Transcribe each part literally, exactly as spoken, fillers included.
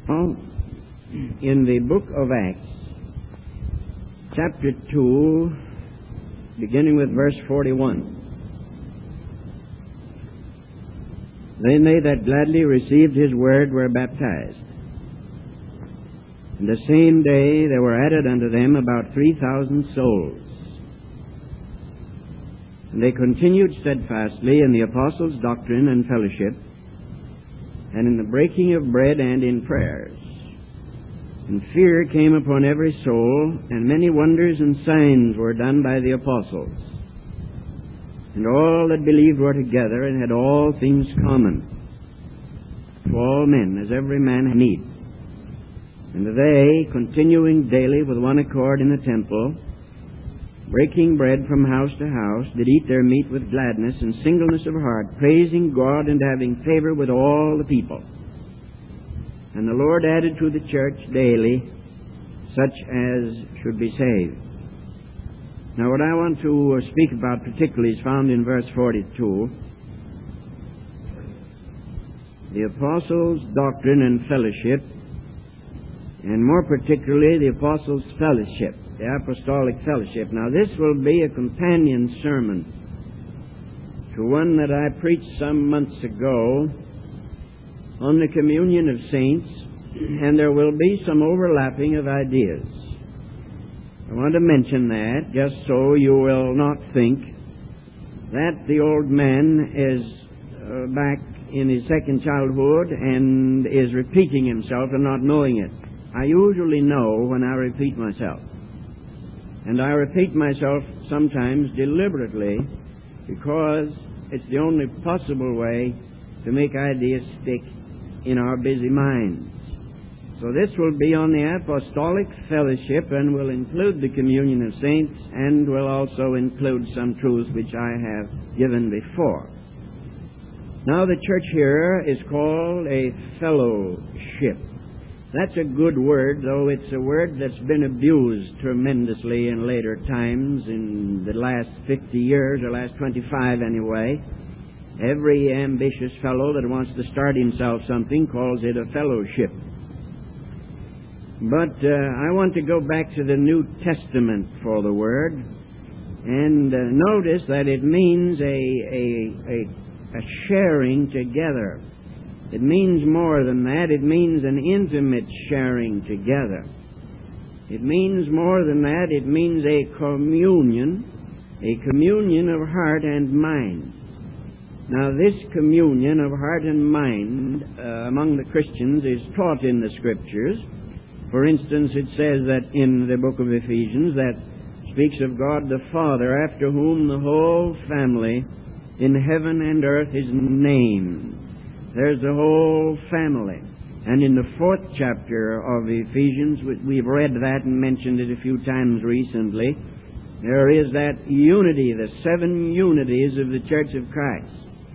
In the book of Acts, chapter two, beginning with verse forty-one. Then they that gladly received his word were baptized. And the same day there were added unto them about three thousand souls. And they continued steadfastly in the apostles' doctrine and fellowship, and in the breaking of bread and in prayers. And fear came upon every soul, and many wonders and signs were done by the apostles. And all that believed were together, and had all things common, to all men, as every man had need. And they, continuing daily with one accord in the temple, breaking bread from house to house, did eat their meat with gladness and singleness of heart, praising God and having favor with all the people. And the Lord added to the church daily such as should be saved. Now what I want to speak about particularly is found in verse forty-two. The apostles' doctrine and fellowship, and more particularly the apostles' fellowship, the apostolic fellowship. Now this will be a companion sermon to one that I preached some months ago on the communion of saints, and there will be some overlapping of ideas. I want to mention that just so you will not think that the old man is uh, back in his second childhood and is repeating himself and not knowing it. I usually know when I repeat myself. And I repeat myself sometimes deliberately because it's the only possible way to make ideas stick in our busy minds. So this will be on the apostolic fellowship and will include the communion of saints and will also include some truths which I have given before. Now the church here is called a fellowship. That's a good word, though it's a word that's been abused tremendously in later times, in the last fifty years, or last twenty-five anyway. Every ambitious fellow that wants to start himself something calls it a fellowship. But uh, I want to go back to the New Testament for the word, and uh, notice that it means a, a, a, a sharing together. It means more than that. It means an intimate sharing together. It means more than that. It means a communion, a communion of heart and mind. Now, this communion of heart and mind uh, among the Christians is taught in the Scriptures. For instance, it says that in the book of Ephesians that speaks of God the Father, after whom the whole family in heaven and earth is named. There's the whole family. And in the fourth chapter of Ephesians, we've read that and mentioned it a few times recently, there is that unity, the seven unities of the Church of Christ.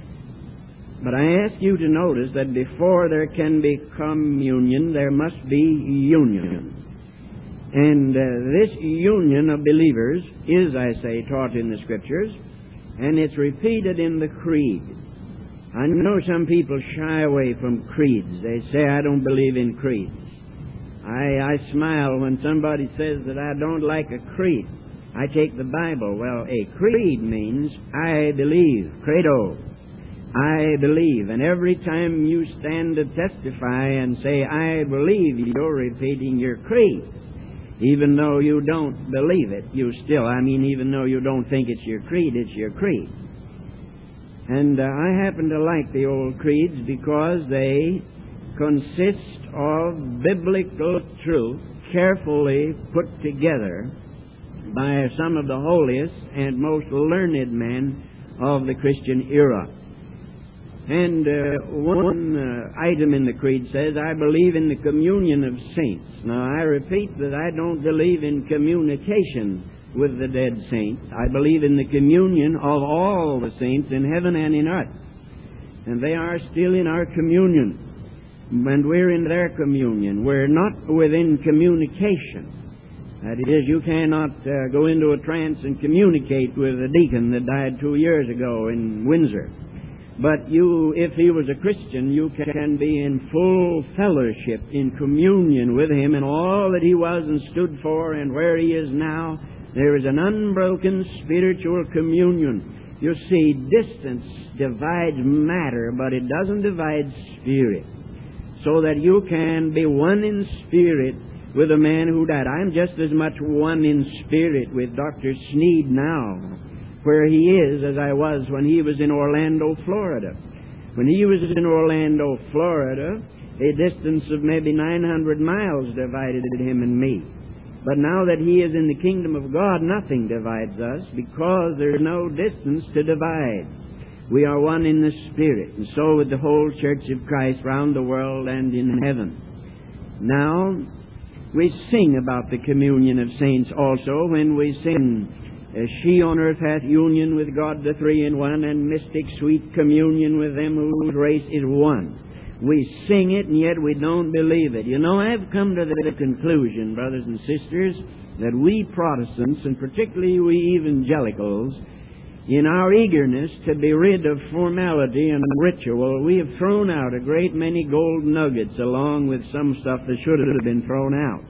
But I ask you to notice that before there can be communion, there must be union. And uh, this union of believers is, I say, taught in the Scriptures, and it's repeated in the Creed. I know some people shy away from creeds. They say, I don't believe in creeds. I, I smile when somebody says that I don't like a creed. I take the Bible. Well, a creed means I believe, credo. I believe. And every time you stand to testify and say, I believe, you're repeating your creed. Even though you don't believe it, you still, I mean, even though you don't think it's your creed, it's your creed. And uh, I happen to like the old creeds because they consist of biblical truth carefully put together by some of the holiest and most learned men of the Christian era. And uh, one uh, item in the creed says, I believe in the communion of saints. Now, I repeat that I don't believe in communication with the dead saints. I believe in the communion of all the saints in heaven and in earth. And they are still in our communion. And we're in their communion. We're not within communication. That is, you cannot uh, go into a trance and communicate with a deacon that died two years ago in Windsor. But you, if he was a Christian, you can be in full fellowship, in communion with him in all that he was and stood for and where he is now. There is an unbroken spiritual communion. You see, distance divides matter, but it doesn't divide spirit. So that you can be one in spirit with a man who died. I'm just as much one in spirit with Doctor Sneed now, where he is, as I was when he was in Orlando, Florida. When he was in Orlando, Florida, a distance of maybe nine hundred miles divided him and me. But now that he is in the kingdom of God, nothing divides us, because there is no distance to divide. We are one in the Spirit, and so with the whole Church of Christ round the world and in heaven. Now, we sing about the communion of saints also when we sing, "She on earth hath union with God the Three in One, and mystic sweet communion with them whose race is one." We sing it, and yet we don't believe it. You know, I've come to the conclusion, brothers and sisters, that we Protestants, and particularly we evangelicals, in our eagerness to be rid of formality and ritual, we have thrown out a great many gold nuggets along with some stuff that should have been thrown out.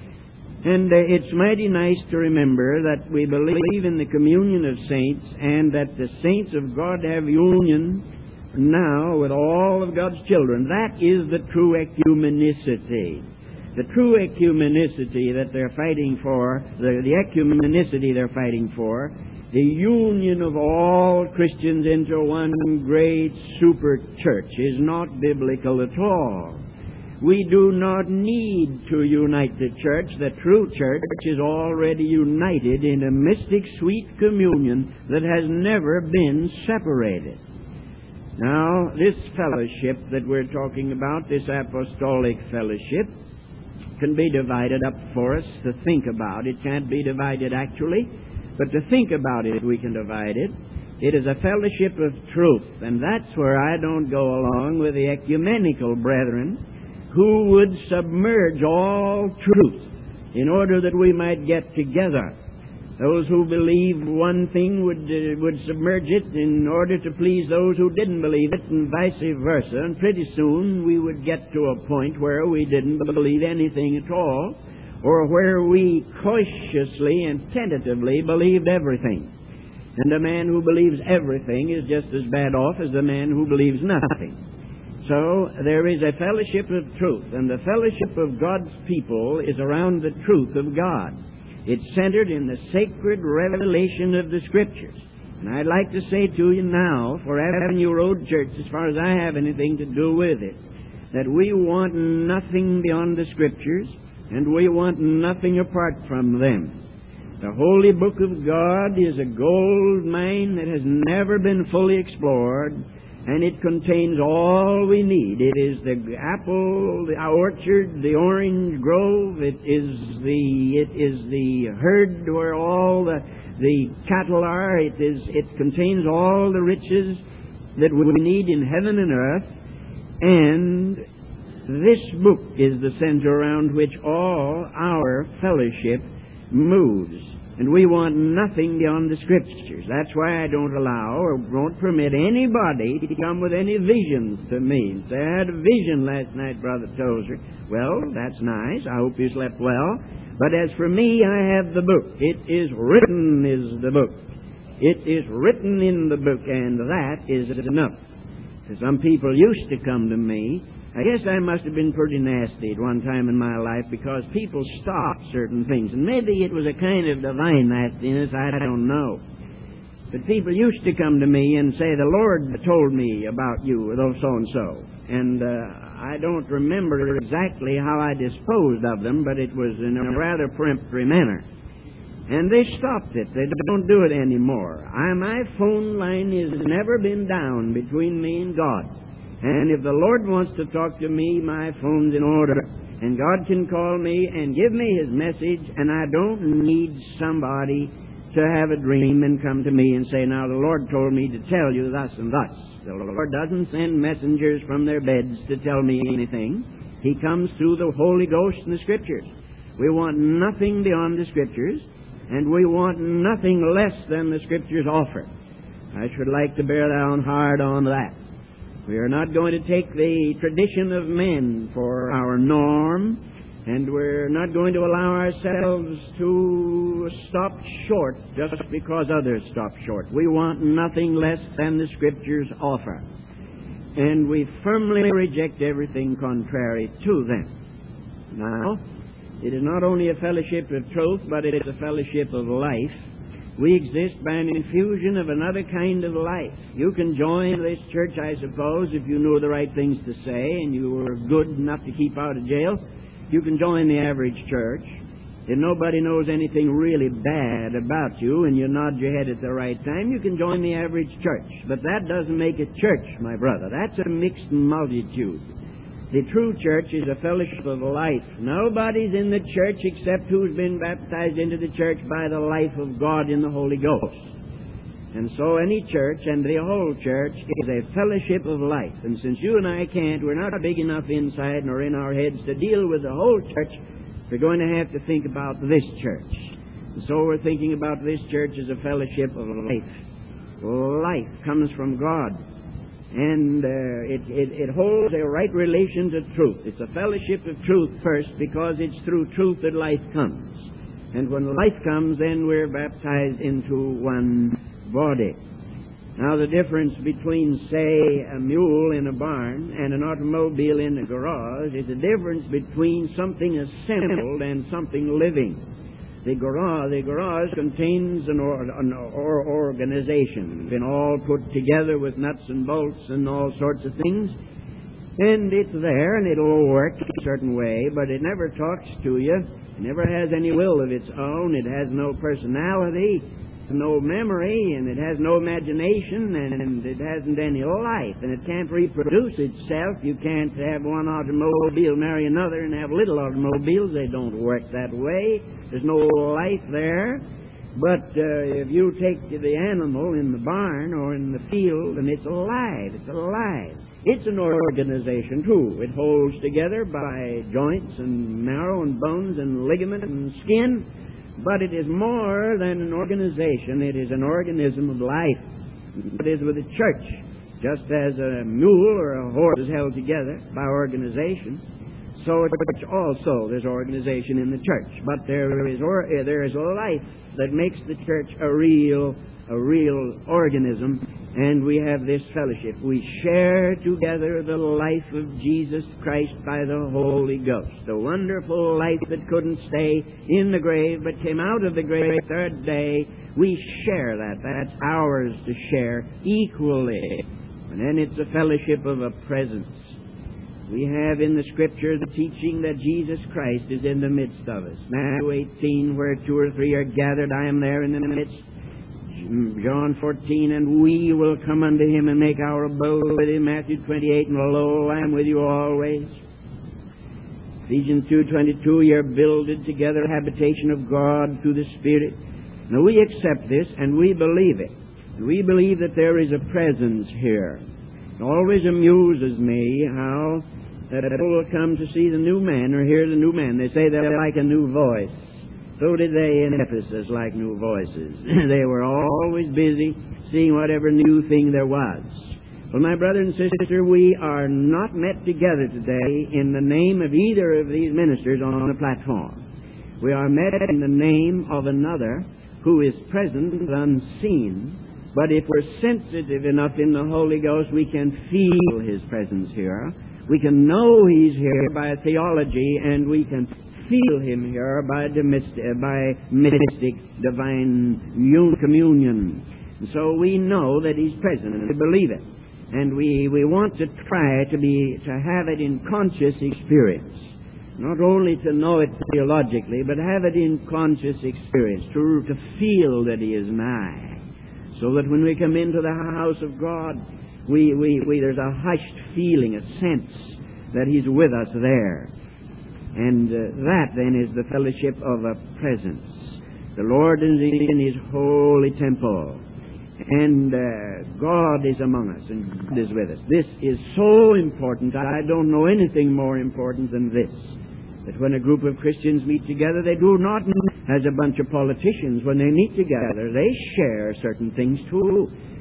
And uh, it's mighty nice to remember that we believe in the communion of saints, and that the saints of God have union now with all of God's children. That is the true ecumenicity. The true ecumenicity that they're fighting for, the, the ecumenicity they're fighting for, the union of all Christians into one great super church, is not biblical at all. We do not need to unite the church. The true church is already united in a mystic sweet communion that has never been separated. Now, this fellowship that we're talking about, this apostolic fellowship, can be divided up for us to think about. It can't be divided actually, but to think about it, we can divide it. It is a fellowship of truth, and that's where I don't go along with the ecumenical brethren who would submerge all truth in order that we might get together. Those who believe one thing would uh, would submerge it in order to please those who didn't believe it, and vice versa. And pretty soon we would get to a point where we didn't believe anything at all, or where we cautiously and tentatively believed everything. And a man who believes everything is just as bad off as the man who believes nothing. So there is a fellowship of truth, and the fellowship of God's people is around the truth of God. It's centered in the sacred revelation of the Scriptures. And I'd like to say to you now, for Avenue Road Church, as far as I have anything to do with it, that we want nothing beyond the Scriptures, and we want nothing apart from them. The Holy Book of God is a gold mine that has never been fully explored, and it contains all we need. It is the apple, the orchard, the orange grove. It is the it is the herd where all the the cattle are. It is it contains all the riches that we need in heaven and earth. And this book is the center around which all our fellowship moves. And we want nothing beyond the Scriptures. That's why I don't allow or won't permit anybody to come with any visions to me and say, "I had a vision last night, Brother Tozer." Well, that's nice. I hope you slept well. But as for me, I have the book. It is written is the book. It is written in the book, and that is enough. So some people used to come to me. I guess I must have been pretty nasty at one time in my life, because people stopped certain things. And maybe it was a kind of divine nastiness, I don't know. But people used to come to me and say, "The Lord told me about you, though so-and-so." And uh, I don't remember exactly how I disposed of them, but it was in a rather peremptory manner. And they stopped it. They don't do it anymore. I, my phone line has never been down between me and God. And if the Lord wants to talk to me, my phone's in order. And God can call me and give me His message, and I don't need somebody to have a dream and come to me and say, "Now the Lord told me to tell you thus and thus." The Lord doesn't send messengers from their beds to tell me anything. He comes through the Holy Ghost and the Scriptures. We want nothing beyond the Scriptures, and we want nothing less than the Scriptures offer. I should like to bear down hard on that. We are not going to take the tradition of men for our norm, and we're not going to allow ourselves to stop short just because others stop short. We want nothing less than the Scriptures offer. And we firmly reject everything contrary to them. Now, it is not only a fellowship of truth, but it is a fellowship of life. We exist by an infusion of another kind of life. You can join this church, I suppose, if you know the right things to say and you were good enough to keep out of jail. You can join the average church. If nobody knows anything really bad about you and you nod your head at the right time, you can join the average church. But that doesn't make a church, my brother. That's a mixed multitude. The true church is a fellowship of life. Nobody's in the church except who's been baptized into the church by the life of God in the Holy Ghost. And so any church, and the whole church, is a fellowship of life. And since you and I can't, we're not big enough inside nor in our heads to deal with the whole church, we're going to have to think about this church. And so we're thinking about this church as a fellowship of life. Life comes from God. And uh, it, it, it holds a right relation to truth. It's a fellowship of truth first, because it's through truth that life comes. And when life comes, then we're baptized into one body. Now, the difference between, say, a mule in a barn and an automobile in a garage is a difference between something assembled and something living. The garage, the garage contains an, or, an or, organization, been all put together with nuts and bolts and all sorts of things, and it's there and it'll work a certain way, but it never talks to you. It never has any will of its own. It has no personality, no memory, and it has no imagination, and it hasn't any life, and it can't reproduce itself. You can't have one automobile marry another and have little automobiles. They don't work that way. There's no life there. But uh, if you take the animal in the barn or in the field, and it's alive, it's alive. It's an organization, too. It holds together by joints and marrow and bones and ligament and skin. But it is more than an organization. It is an organism of life. It is with the church. Just as a mule or a horse is held together by organization, so it's also there's organization in the church. But there is or, there is a life that makes the church a real a real organism, and we have this fellowship. We share together the life of Jesus Christ by the Holy Ghost. The wonderful life that couldn't stay in the grave but came out of the grave the third day. We share that. That's ours to share equally. And then it's a fellowship of a presence. We have in the Scripture the teaching that Jesus Christ is in the midst of us. Matthew eighteen, where two or three are gathered, I am there in the midst. John fourteen, and we will come unto him and make our abode with him. Matthew twenty-eight, and lo, I am with you always. Ephesians two twenty-two, you're builded together, habitation of God through the Spirit. Now we accept this, and we believe it. And we believe that there is a presence here. It always amuses me how that people will come to see the new man or hear the new man. They say they like a new voice. So did they in Ephesus, like new voices. They were always busy seeing whatever new thing there was. Well, my brother and sister, we are not met together today in the name of either of these ministers on the platform. We are met in the name of another who is present unseen. But if we're sensitive enough in the Holy Ghost, we can feel his presence here. We can know he's here by theology, and we can feel him here by domestic, by mystic divine communion. And so we know that he's present, and we believe it. And we, we want to try to be to have it in conscious experience. Not only to know it theologically, but have it in conscious experience, to, to feel that he is nigh. So that when we come into the house of God, we, we, we there's a hushed feeling, a sense that he's with us there. And uh, that then is the fellowship of a presence. The Lord is in his holy temple, and uh, God is among us, and God is with us. This is so important. I don't know anything more important than this. That when a group of Christians meet together, they do not meet as a bunch of politicians. When they meet together, they share certain things too.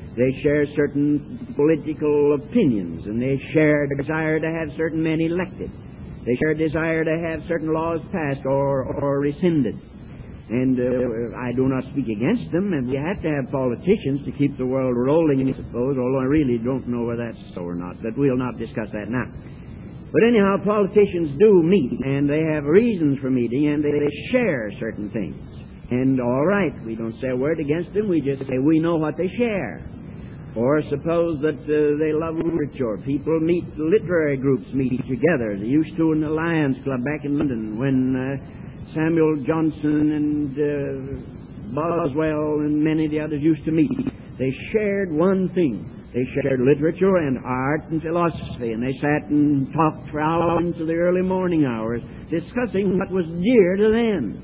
They share certain political opinions, and they share a desire to have certain men elected. They share a desire to have certain laws passed or, or rescinded. And uh, I do not speak against them, and we have to have politicians to keep the world rolling, I suppose, although I really don't know whether that's so or not, but we'll not discuss that now. But anyhow, politicians do meet, and they have reasons for meeting, and they, they share certain things. And all right, we don't say a word against them, we just say we know what they share. Or suppose that uh, they love literature. People meet, literary groups meet together. They used to in the Lions Club back in London when uh, Samuel Johnson and uh, Boswell and many of the others used to meet. They shared one thing. They shared literature and art and philosophy, and they sat and talked for hours into the early morning hours, discussing what was dear to them.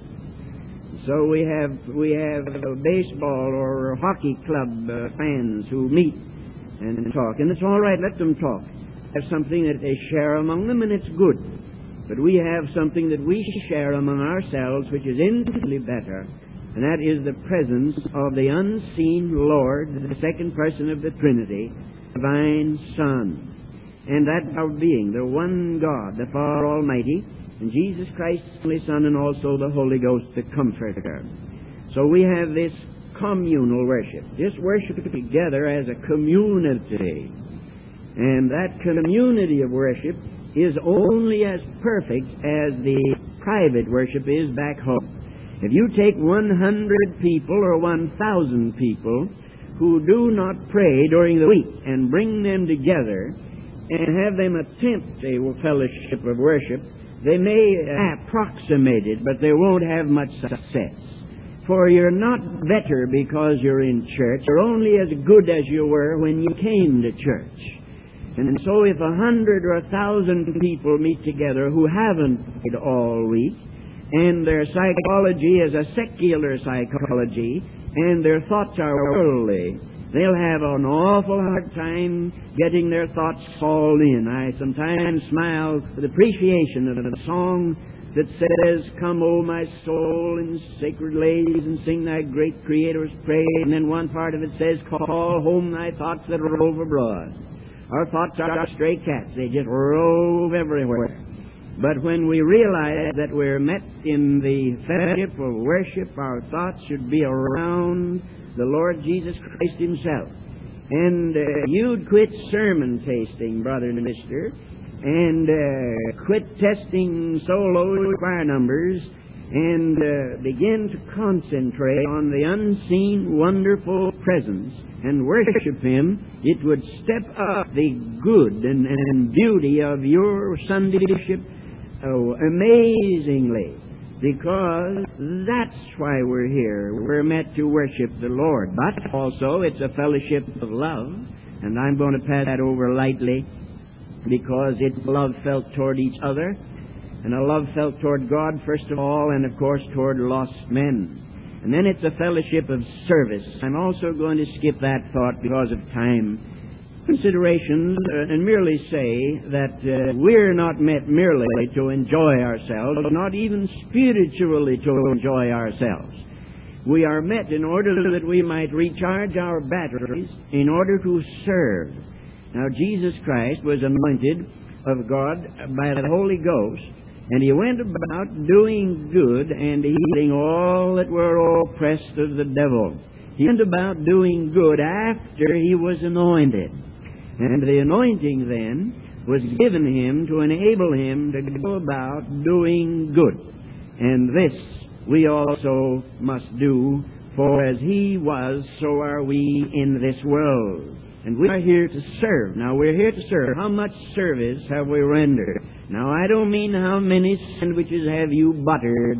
So we have we have uh, baseball or hockey club uh, fans who meet and talk, and it's all right. Let them talk. Have something that they share among them, and it's good. But we have something that we share among ourselves, which is infinitely better, and that is the presence of the unseen Lord, the second person of the Trinity, divine Son, and that our being, the one God, the Father Almighty, and Jesus Christ, the only Son, and also the Holy Ghost, the Comforter. So we have this communal worship, this worship together as a community. And that community of worship is only as perfect as the private worship is back home. If you take one hundred people or one thousand people who do not pray during the week and bring them together and have them attempt a fellowship of worship, they may approximate it, but they won't have much success. For you're not better because you're in church. You're only as good as you were when you came to church. And so if a hundred or a thousand people meet together who haven't prayed all week, and their psychology is a secular psychology, and their thoughts are worldly, they'll have an awful hard time getting their thoughts all in. I sometimes smile with appreciation of a song that says, "Come, O my soul, in sacred lays, and sing thy great Creator's praise." And then one part of it says, "Call home thy thoughts that rove abroad." Our thoughts are stray cats. They just rove everywhere. But when we realize that we're met in the fellowship of worship, our thoughts should be around the Lord Jesus Christ Himself. And uh, you'd quit sermon tasting, brother and sister, and uh, quit testing solo choir numbers, and uh, begin to concentrate on the unseen, wonderful presence and worship Him. It would step up the good and, and beauty of your Sundayship oh, amazingly. Because that's why we're here. We're meant to worship the Lord. But also, it's a fellowship of love. And I'm going to pass that over lightly, because it's love felt toward each other, and a love felt toward God, first of all, and of course toward lost men. And then it's a fellowship of service. I'm also going to skip that thought because of time considerations, uh, and merely say that uh, we're not met merely to enjoy ourselves, not even spiritually to enjoy ourselves. We are met in order that we might recharge our batteries in order to serve. Now, Jesus Christ was anointed of God by the Holy Ghost, and He went about doing good and healing all that were oppressed of the devil. He went about doing good after He was anointed. And the anointing then was given Him to enable Him to go about doing good. And this we also must do, for as He was, so are we in this world. And we are here to serve. Now, we're here to serve. How much service have we rendered? Now, I don't mean how many sandwiches have you buttered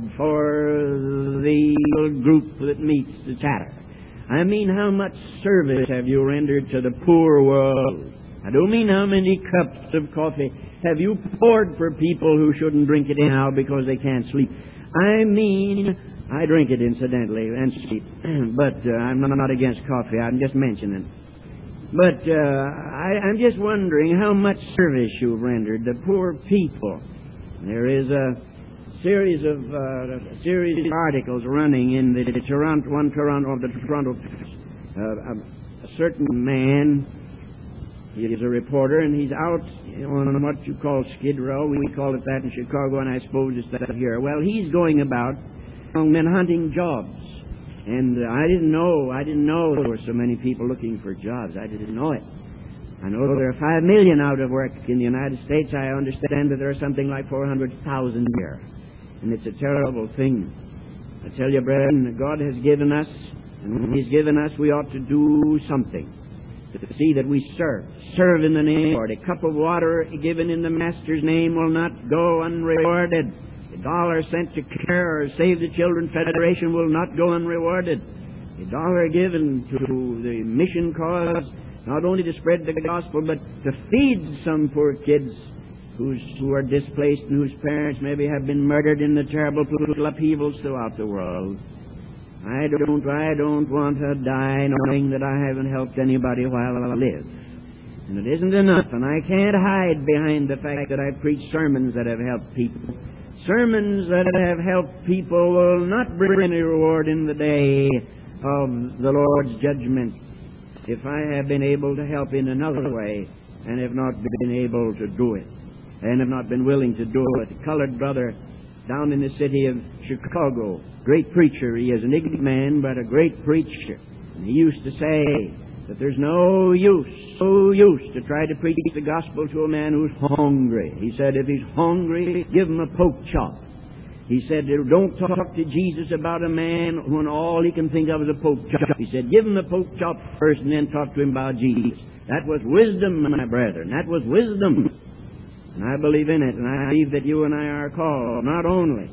for the little group that meets to chatter. I mean, how much service have you rendered to the poor world? I don't mean how many cups of coffee have you poured for people who shouldn't drink it anyhow because they can't sleep. I mean, I drink it incidentally and sleep, but uh, I'm not against coffee. I'm just mentioning it. But uh, I, I'm just wondering how much service you've rendered the poor people. There is a series of uh, a series of articles running in the, the Toronto, one Toronto of the Toronto, uh, a, a certain man. He is a reporter, and he's out on what you call Skid Row. We call it that in Chicago, and I suppose it's that here. Well, he's going about among men hunting jobs. And uh, I didn't know, I didn't know there were so many people looking for jobs. I didn't know it. I know there are five million out of work in the United States. I understand that there are something like four hundred thousand here. And it's a terrible thing. I tell you, brethren, God has given us, and when He's given us, we ought to do something to see that we serve. Serve in the name of the Lord. A cup of water given in the Master's name will not go unrewarded. A dollar sent to care or Save the Children Federation will not go unrewarded. A dollar given to the mission cause, not only to spread the gospel, but to feed some poor kids who's, who are displaced and whose parents maybe have been murdered in the terrible political upheavals throughout the world. I don't, I don't want to die knowing that I haven't helped anybody while I live. And it isn't enough, and I can't hide behind the fact that I've preached sermons that have helped people. Sermons that have helped people will not bring any reward in the day of the Lord's judgment if I have been able to help in another way and have not been able to do it, and have not been willing to do it. A colored brother down in the city of Chicago, great preacher. He is an ignorant man, but a great preacher. And he used to say that there's no use, no use to try to preach the gospel to a man who's hungry. He said, if he's hungry, give him a poke chop. He said, don't talk to Jesus about a man when all he can think of is a poke chop. He said, give him a poke chop first and then talk to him about Jesus. That was wisdom, my brethren. That was wisdom. And I believe in it, and I believe that you and I are called not only,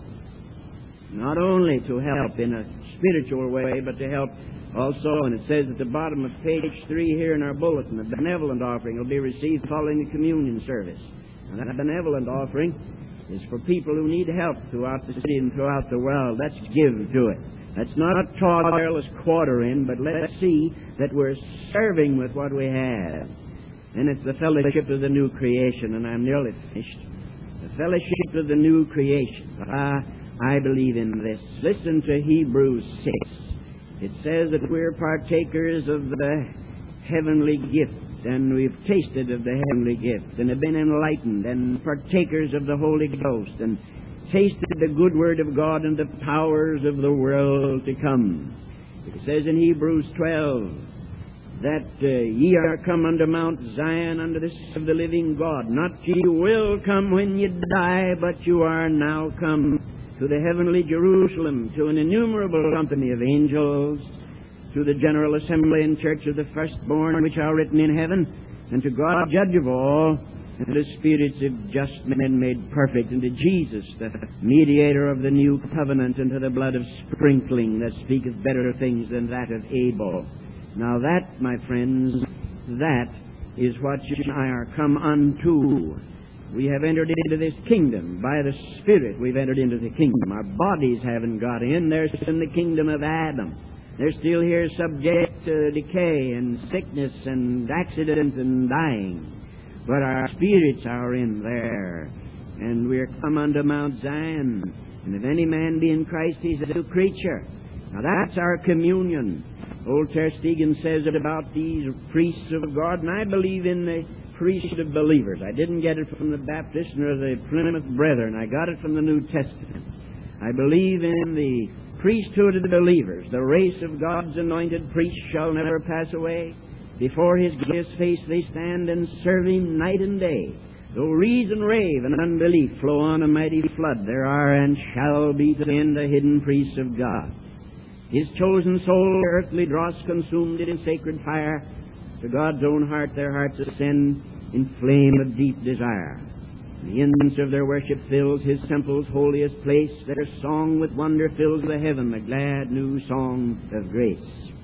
not only to help in a spiritual way, but to help also, and it says at the bottom of page three here in our bulletin, a benevolent offering will be received following the communion service. And that benevolent offering is for people who need help throughout the city and throughout the world. Let's give to it. Let's not careless quarter in, but let's see that we're serving with what we have. And it's the fellowship of the new creation, and I'm nearly finished. The fellowship of the new creation. Ah, I believe in this. Listen to Hebrews six. It says that we're partakers of the heavenly gift, and we've tasted of the heavenly gift, and have been enlightened, and partakers of the Holy Ghost, and tasted the good word of God and the powers of the world to come. It says in Hebrews twelve, that uh, ye are come unto Mount Zion, unto the city of the living God. Not ye will come when ye die, but you are now come to the heavenly Jerusalem, to an innumerable company of angels, to the general assembly and church of the firstborn, which are written in heaven, and to God, judge of all, and to the spirits of just men made perfect, and to Jesus, the mediator of the new covenant, and to the blood of sprinkling that speaketh better things than that of Abel. Now that, my friends, that is what you and I are come unto. We have entered into this kingdom. By the Spirit we've entered into the kingdom. Our bodies haven't got in. They're in the kingdom of Adam. They're still here subject to decay and sickness and accident and dying. But our spirits are in there. And we're come unto Mount Zion. And if any man be in Christ, he's a new creature. Now that's our communion. Old Tersteegen says it about these priests of God, and I believe in the priesthood of believers. I didn't get it from the Baptist nor the Plymouth Brethren. I got it from the New Testament. I believe in the priesthood of the believers. The race of God's anointed priests shall never pass away. Before His glorious face they stand and serve Him night and day. Though reason rave and unbelief flow on a mighty flood, there are and shall be to the end the hidden priests of God. His chosen soul, earthly dross, consumed it in sacred fire. To God's own heart their hearts ascend in flame of deep desire. The incense of their worship fills His temple's holiest place. Their song with wonder fills the heaven, the glad new song of grace.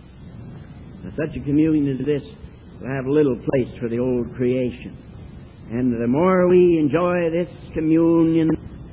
Now, such a communion as this will have little place for the old creation. And the more we enjoy this communion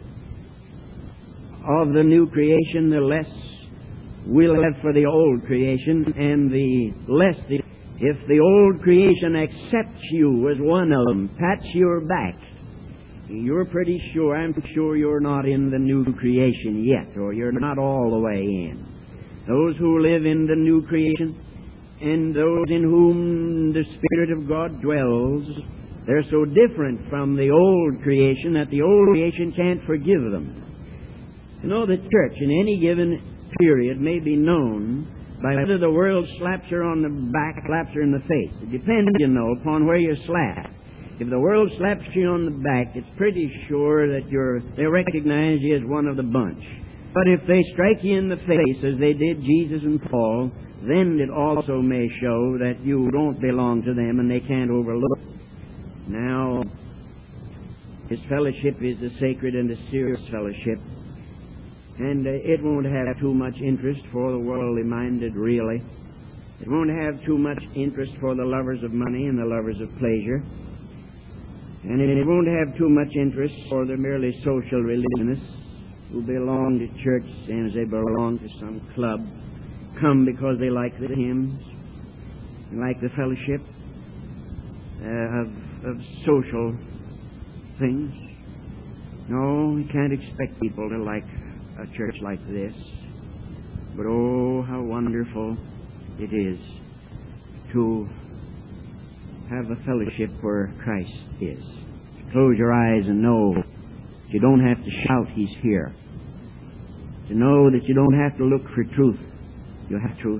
of the new creation, the less we'll have for the old creation, and the less the, if the old creation accepts you as one of them, pats your back, you're pretty sure, I'm sure you're not in the new creation yet, or you're not all the way in. Those who live in the new creation and those in whom the Spirit of God dwells, they're so different from the old creation that the old creation can't forgive them. You know, the church in any given period may be known by whether the world slaps her on the back, slaps her in the face. It depends, you know, upon where you're slapped. If the world slaps you on the back, it's pretty sure that you're, they recognize you as one of the bunch. But if they strike you in the face, as they did Jesus and Paul, then it also may show that you don't belong to them and they can't overlook. Now, this fellowship is a sacred and a serious fellowship, and uh, it won't have too much interest for the worldly minded, really. It won't have too much interest for the lovers of money and the lovers of pleasure. And it won't have too much interest for the merely social religionists who belong to church and as they belong to some club, come because they like the hymns, like the fellowship uh, of, of social things. No, you can't expect people to like a church like this. But oh, how wonderful it is to have a fellowship where Christ is. Close your eyes and know that you don't have to shout, He's here. To know that you don't have to look for truth. You have truth.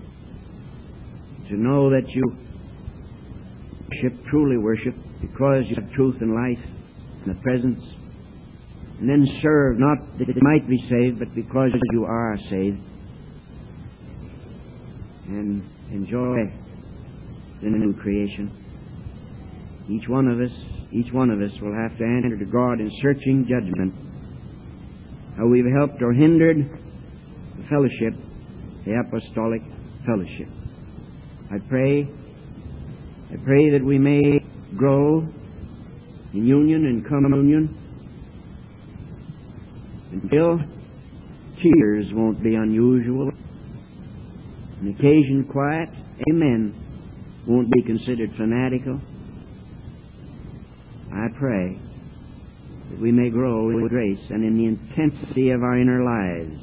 To know that you worship, truly worship, because you have truth and life and the presence. And then serve, not that you might be saved, but because you are saved. And enjoy the new creation. Each one of us, each one of us will have to enter to God in searching judgment. How we've helped or hindered the fellowship, the apostolic fellowship. I pray, I pray that we may grow in union and communion until tears won't be unusual, an occasion quiet, amen, won't be considered fanatical. I pray that we may grow in grace and in the intensity of our inner lives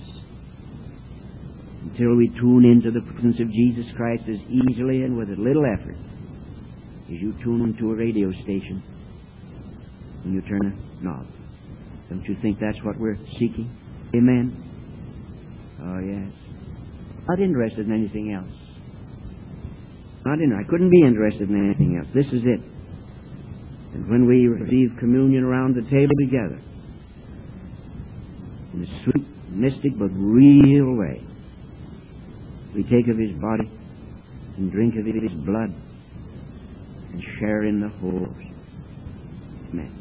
until we tune into the presence of Jesus Christ as easily and with as little effort as you tune into a radio station when you turn a knob. Don't you think that's what we're seeking? Amen? Oh, yes. Not interested in anything else. Not in, I couldn't be interested in anything else. This is it. And when we receive communion around the table together, in a sweet, mystic, but real way, we take of His body and drink of His blood and share in the whole. Amen.